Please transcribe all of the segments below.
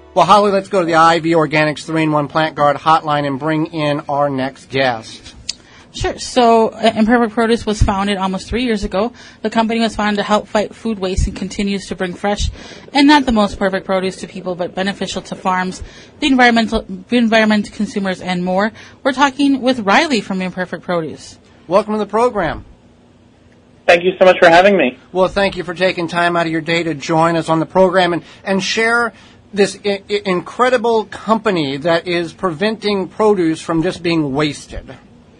Well, Holly, let's go to the IV Organics 3-in-1 Plant Guard hotline and bring in our next guest. Sure. So, Imperfect Produce was founded almost 3 years ago. The company was founded to help fight food waste and continues to bring fresh and not the most perfect produce to people, but beneficial to farms, the environment, consumers, and more. We're talking with Riley from Imperfect Produce. Welcome to the program. Thank you so much for having me. Well, thank you for taking time out of your day to join us on the program and share this incredible company that is preventing produce from just being wasted.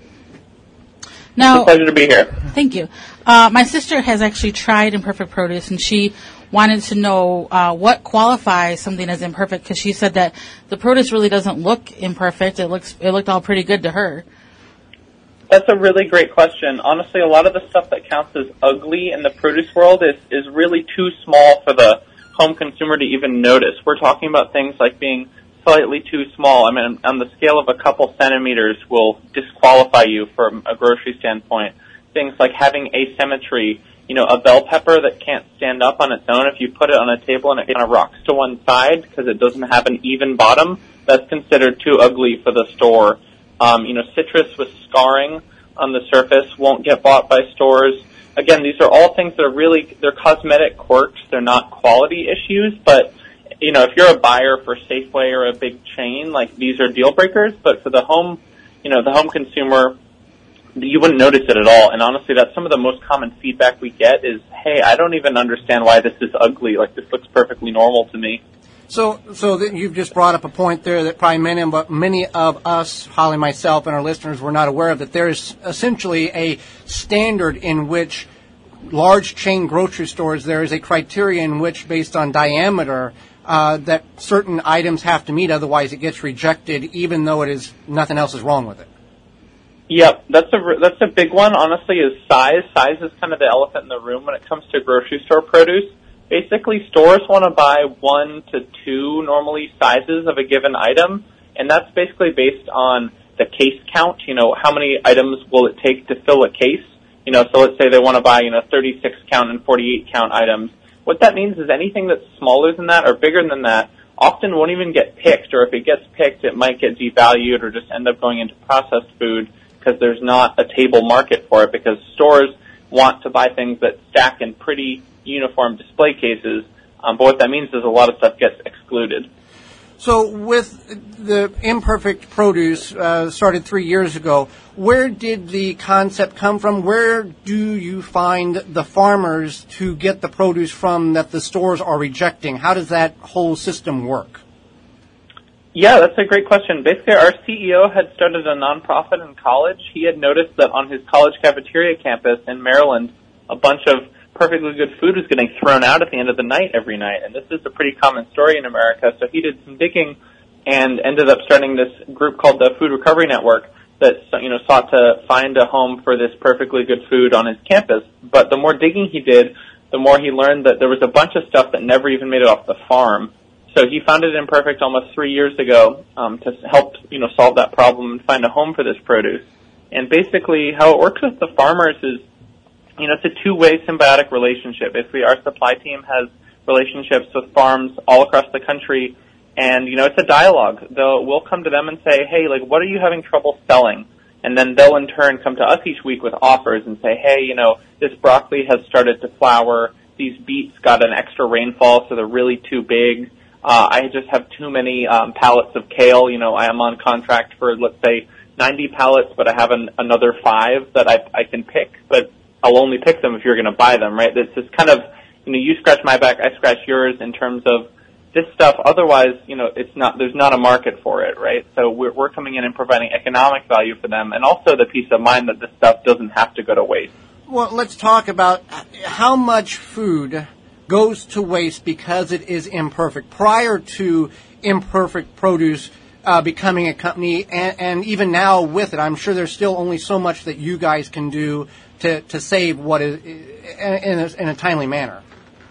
Now, it's a pleasure to be here. Thank you. My sister has actually tried Imperfect Produce, and she wanted to know what qualifies something as imperfect, because she said that the produce really doesn't look imperfect. It looked all pretty good to her. That's a really great question. Honestly, a lot of the stuff that counts as ugly in the produce world is really too small for the home consumer to even notice. We're talking about things like being slightly too small. I mean, on the scale of a couple centimeters will disqualify you from a grocery standpoint. Things like having asymmetry, a bell pepper that can't stand up on its own. If you put it on a table and it kind of rocks to one side because it doesn't have an even bottom, that's considered too ugly for the store. Citrus with scarring on the surface won't get bought by stores. Again, these are all things that are they're cosmetic quirks. They're not quality issues, but if you're a buyer for Safeway or a big chain, like, these are deal breakers, but for the home consumer, you wouldn't notice it at all. And honestly, that's some of the most common feedback we get is, hey, I don't even understand why this is ugly. Like, this looks perfectly normal to me. So you've just brought up a point there that probably many of us, Holly, myself, and our listeners were not aware of, that there is essentially a standard in which large chain grocery stores, there is a criteria in which, based on diameter, that certain items have to meet, otherwise it gets rejected, even though nothing else is wrong with it. Yep, that's a big one. Honestly, is size. Size is kind of the elephant in the room when it comes to grocery store produce. Basically, stores want to buy 1 to 2 normally sizes of a given item, and that's basically based on the case count. How many items will it take to fill a case? So let's say they want to buy 36 count and 48 count items. What that means is anything that's smaller than that or bigger than that often won't even get picked, or if it gets picked, it might get devalued or just end up going into processed food because there's not a table market for it, because stores want to buy things that stack in pretty uniform display cases, but what that means is a lot of stuff gets excluded. So with the Imperfect Produce started 3 years ago, where did the concept come from? Where do you find the farmers to get the produce from that the stores are rejecting? How does that whole system work? Yeah, that's a great question. Basically, our CEO had started a nonprofit in college. He had noticed that on his college cafeteria campus in Maryland, a bunch of perfectly good food was getting thrown out at the end of the night every night, and this is a pretty common story in America. So he did some digging and ended up starting this group called the Food Recovery Network that sought to find a home for this perfectly good food on his campus. But the more digging he did, the more he learned that there was a bunch of stuff that never even made it off the farm. So he founded Imperfect almost 3 years ago to help solve that problem and find a home for this produce. And basically, how it works with the farmers is, it's a two-way symbiotic relationship. Basically, our supply team has relationships with farms all across the country, and, it's a dialogue. We'll come to them and say, hey, what are you having trouble selling? And then they'll in turn come to us each week with offers and say, hey, this broccoli has started to flower. These beets got an extra rainfall, so they're really too big. I just have too many pallets of kale. I am on contract for, let's say, 90 pallets, but I have another 5 that I can pick, but I'll only pick them if you're going to buy them, right? It's just kind of, you scratch my back, I scratch yours in terms of this stuff. Otherwise, there's not a market for it, right? So we're coming in and providing economic value for them, and also the peace of mind that this stuff doesn't have to go to waste. Well, let's talk about how much food goes to waste because it is imperfect. Prior to Imperfect Produce becoming a company, and even now with it, I'm sure there's still only so much that you guys can do to save what is in a timely manner.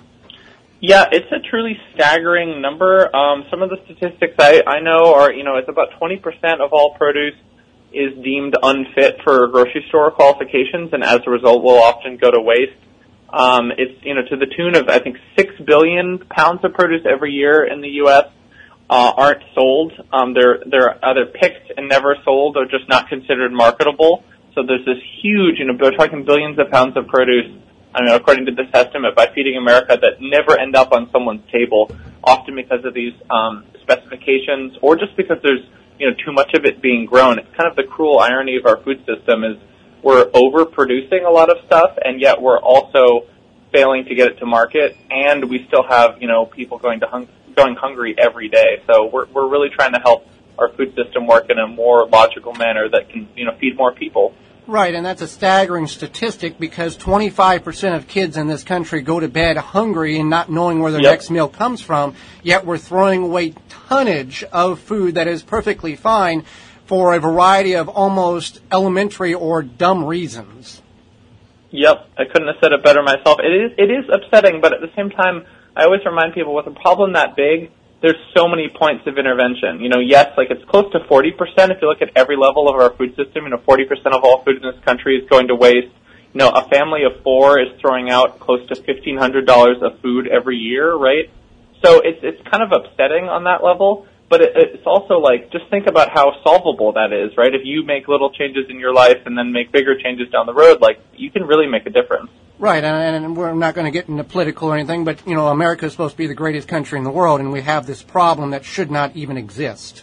Yeah, it's a truly staggering number. Some of the statistics I know are, it's about 20% of all produce is deemed unfit for grocery store qualifications, and as a result will often go to waste. It's, to the tune of, I think, 6 billion pounds of produce every year in the U.S. aren't sold. They're either picked and never sold or just not considered marketable. So there's this huge, we're talking billions of pounds of produce, according to this estimate by Feeding America, that never end up on someone's table, often because of these specifications or just because there's, too much of it being grown. It's kind of the cruel irony of our food system is we're overproducing a lot of stuff, and yet we're also failing to get it to market, and we still have, people going hungry every day. So we're really trying to help our food system work in a more logical manner that can, feed more people. Right, and that's a staggering statistic because 25% of kids in this country go to bed hungry and not knowing where their next meal comes from, yet we're throwing away tonnage of food that is perfectly fine for a variety of almost elementary or dumb reasons. Yep, I couldn't have said it better myself. It is upsetting, but at the same time, I always remind people with a problem that big, there's so many points of intervention. Yes, it's close to 40% if you look at every level of our food system. 40% of all food in this country is going to waste. A family of 4 is throwing out close to $1,500 of food every year, right? So it's kind of upsetting on that level, but it's also just think about how solvable that is, right? If you make little changes in your life and then make bigger changes down the road, you can really make a difference. Right, and we're not going to get into political or anything, but, America is supposed to be the greatest country in the world, and we have this problem that should not even exist.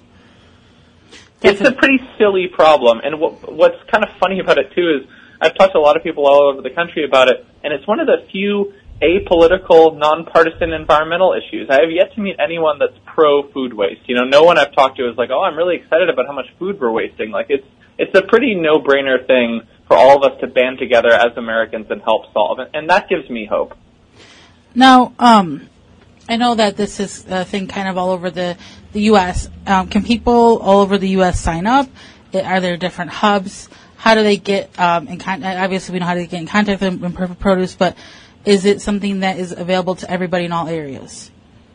It's a pretty silly problem, and what's kind of funny about it, too, is I've talked to a lot of people all over the country about it, and it's one of the few apolitical, nonpartisan environmental issues. I have yet to meet anyone that's pro-food waste. No one I've talked to is like, oh, I'm really excited about how much food we're wasting. It's a pretty no-brainer thing for all of us to band together as Americans and help solve. And that gives me hope. Now, I know that this is a thing kind of all over the U.S. Can people all over the U.S. sign up? Are there different hubs? How do they get in contact? Obviously, we know how to get in contact with Imperfect Produce, but is it something that is available to everybody in all areas?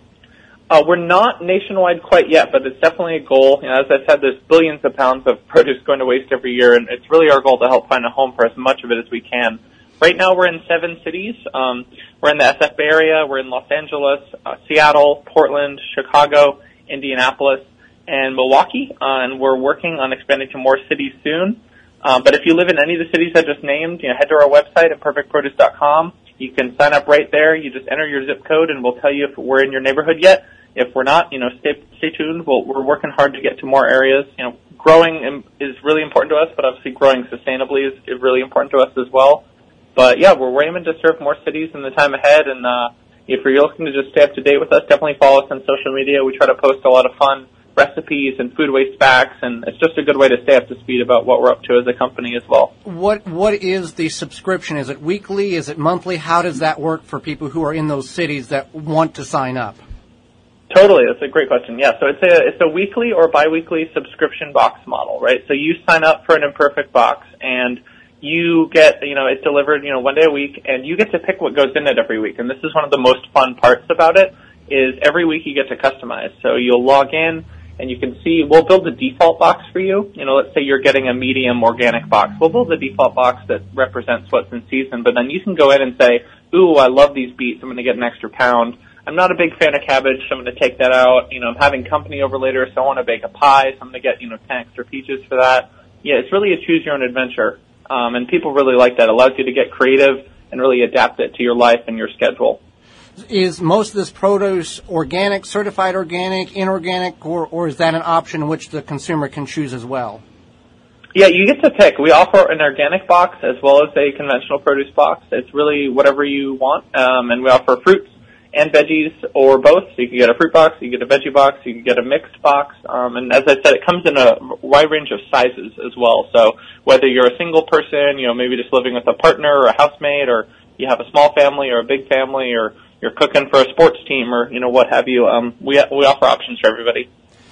We're not nationwide quite yet, but it's definitely a goal. As I said, there's billions of pounds of produce going to waste every year, and it's really our goal to help find a home for as much of it as we can. Right now, we're in 7 cities. We're in the SF Bay Area. We're in Los Angeles, Seattle, Portland, Chicago, Indianapolis, and Milwaukee. And we're working on expanding to more cities soon. But if you live in any of the cities I just named, head to our website at imperfectproduce.com. You can sign up right there. You just enter your zip code, and we'll tell you if we're in your neighborhood yet. If we're not, stay tuned. We're working hard to get to more areas. Growing is really important to us, but obviously growing sustainably is really important to us as well. But yeah, we're aiming to serve more cities in the time ahead. And if you're looking to just stay up to date with us, definitely follow us on social media. We try to post a lot of fun recipes and food waste facts, and it's just a good way to stay up to speed about what we're up to as a company as well. What is the subscription? Is it weekly? Is it monthly? How does that work for people who are in those cities that want to sign up? Totally, that's a great question. Yeah, so it's a weekly or biweekly subscription box model, right? So you sign up for an Imperfect box, and you get, it's delivered, one day a week, and you get to pick what goes in it every week. And this is one of the most fun parts about it, is every week you get to customize. So you'll log in, and you can see, we'll build a default box for you. Let's say you're getting a medium organic box. We'll build a default box that represents what's in season, but then you can go in and say, ooh, I love these beets, I'm going to get an extra pound. I'm not a big fan of cabbage, so I'm going to take that out. I'm having company over later, so I want to bake a pie, so I'm going to get, 10 extra peaches for that. Yeah, it's really a choose-your-own adventure, and people really like that. It allows you to get creative and really adapt it to your life and your schedule. Is most of this produce organic, certified organic, inorganic, or is that an option in which the consumer can choose as well? Yeah, you get to pick. We offer an organic box as well as a conventional produce box. It's really whatever you want, and we offer fruits and veggies or both. So you can get a fruit box, you can get a veggie box, you can get a mixed box. And as I said, it comes in a wide range of sizes as well. So whether you're a single person, maybe just living with a partner or a housemate, or you have a small family or a big family, or you're cooking for a sports team, or, what have you, we offer options for everybody.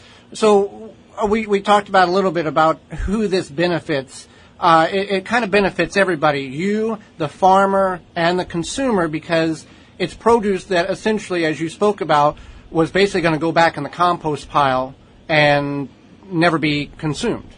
So we talked about a little bit about who this benefits. It kind of benefits everybody, you, the farmer, and the consumer, because it's produce that essentially, as you spoke about, was basically going to go back in the compost pile and never be consumed.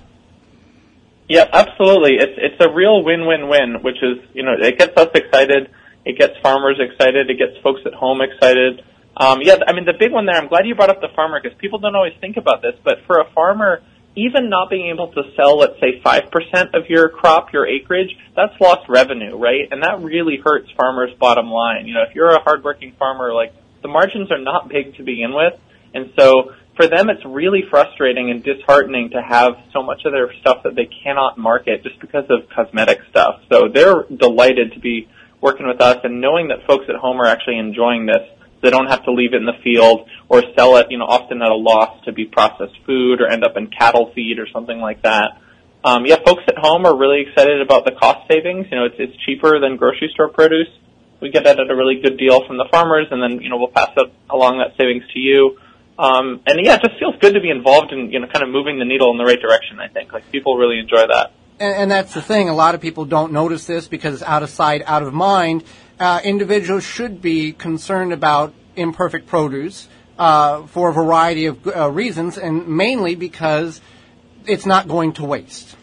Yeah, absolutely. It's a real win-win-win, which is, it gets us excited, it gets farmers excited, it gets folks at home excited. The big one there, I'm glad you brought up the farmer because people don't always think about this, but for a farmer, even not being able to sell, let's say, 5% of your crop, your acreage, that's lost revenue, right? And that really hurts farmers' bottom line. If you're a hardworking farmer, the margins are not big to begin with. And so for them, it's really frustrating and disheartening to have so much of their stuff that they cannot market just because of cosmetic stuff. So they're delighted to be working with us and knowing that folks at home are actually enjoying this. They don't have to leave it in the field or sell it, often at a loss to be processed food or end up in cattle feed or something like that. Folks at home are really excited about the cost savings. It's cheaper than grocery store produce. We get that at a really good deal from the farmers, and then, we'll pass along that savings to you. It just feels good to be involved in, kind of moving the needle in the right direction, I think. People really enjoy that. And that's the thing. A lot of people don't notice this because it's out of sight, out of mind. Individuals should be concerned about imperfect produce for a variety of reasons, and mainly because it's not going to waste.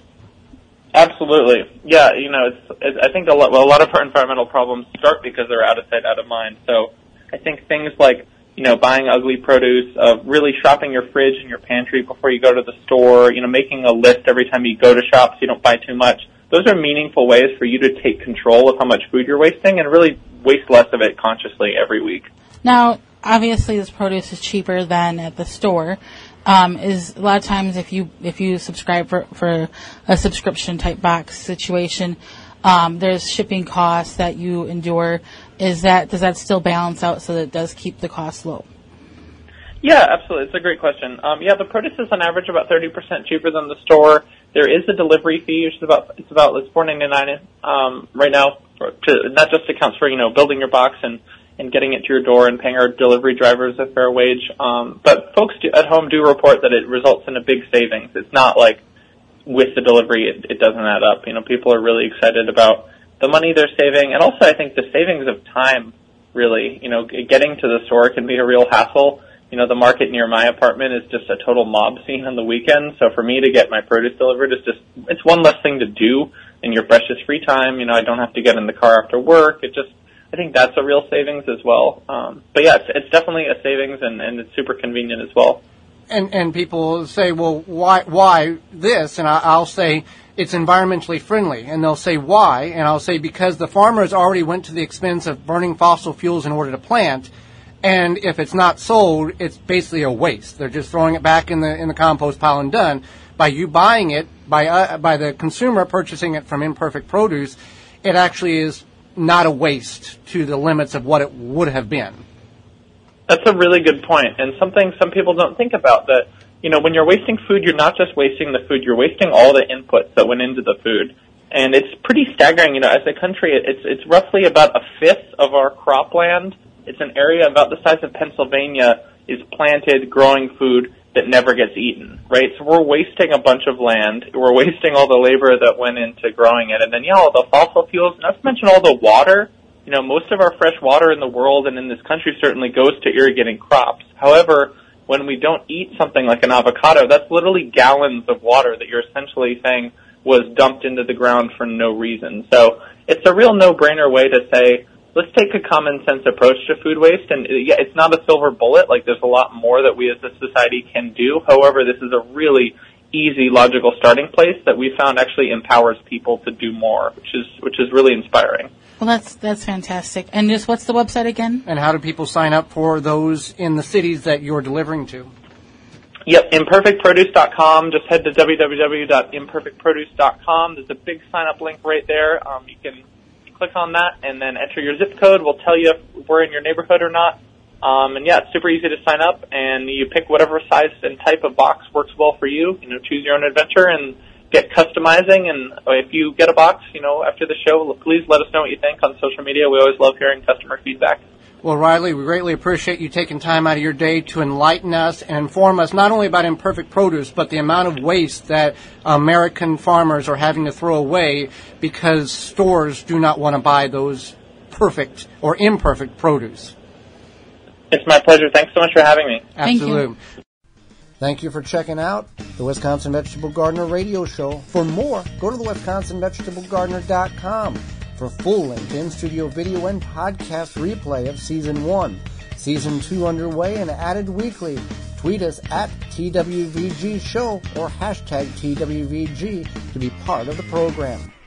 Absolutely. Yeah, I think a lot of our environmental problems start because they're out of sight, out of mind. So I think things like, buying ugly produce, really shopping your fridge and your pantry before you go to the store, making a list every time you go to shop so you don't buy too much. Those are meaningful ways for you to take control of how much food you're wasting and really waste less of it consciously every week. Now, obviously, this produce is cheaper than at the store. Is a lot of times if you subscribe for a subscription type box situation, there's shipping costs that you endure. Does that still balance out so that it does keep the cost low? Yeah, absolutely. It's a great question. The produce is on average about 30% cheaper than the store. There is a delivery fee, which is it's $4.99 right now. That just accounts for building your box and getting it to your door and paying our delivery drivers a fair wage. But folks at home do report that it results in a big savings. It's not like with the delivery it doesn't add up. People are really excited about the money they're saving, and also I think the savings of time. Really, getting to the store can be a real hassle. The market near my apartment is just a total mob scene on the weekend. So for me to get my produce delivered it's one less thing to do in your precious free time. I don't have to get in the car after work. I think that's a real savings as well. It's definitely a savings and it's super convenient as well. And people say, well, why this? And I'll say it's environmentally friendly. And they'll say, why? And I'll say, because the farmers already went to the expense of burning fossil fuels in order to plant. And if it's not sold, it's basically a waste. They're just throwing it back in the compost pile and done. By you buying it, by the consumer purchasing it from Imperfect Produce, it actually is not a waste to the limits of what it would have been. That's a really good point, and something some people don't think about, that when you're wasting food, you're not just wasting the food, you're wasting all the inputs that went into the food. And it's pretty staggering. As a country, it's roughly about a fifth of our cropland. It's an area about the size of Pennsylvania is planted growing food that never gets eaten, right? So we're wasting a bunch of land. We're wasting all the labor that went into growing it. And then, all the fossil fuels, not to mention all the water. Most of our fresh water in the world and in this country certainly goes to irrigating crops. However, when we don't eat something like an avocado, that's literally gallons of water that you're essentially saying was dumped into the ground for no reason. So it's a real no-brainer way to say, let's take a common sense approach to food waste. And it's not a silver bullet. There's a lot more that we as a society can do. However, this is a really easy, logical starting place that we found actually empowers people to do more, which is really inspiring. Well, that's fantastic. And just what's the website again? And how do people sign up for those in the cities that you're delivering to? Yep, imperfectproduce.com. Just head to www.imperfectproduce.com. There's a big sign-up link right there. You can click on that and then enter your zip code. We'll tell you if we're in your neighborhood or not. It's super easy to sign up, and you pick whatever size and type of box works well for you. Choose your own adventure and get customizing. And if you get a box, after the show, please let us know what you think on social media. We always love hearing customer feedback. Well, Riley, we greatly appreciate you taking time out of your day to enlighten us and inform us not only about Imperfect Produce, but the amount of waste that American farmers are having to throw away because stores do not want to buy those perfect or imperfect produce. It's my pleasure. Thanks so much for having me. Absolutely. Thank you for checking out the Wisconsin Vegetable Gardener radio show. For more, go to the WisconsinVegetableGardener.com for full-length in-studio video and podcast replay of Season 1. Season 2 underway and added weekly. Tweet us at TWVG Show or hashtag TWVG to be part of the program.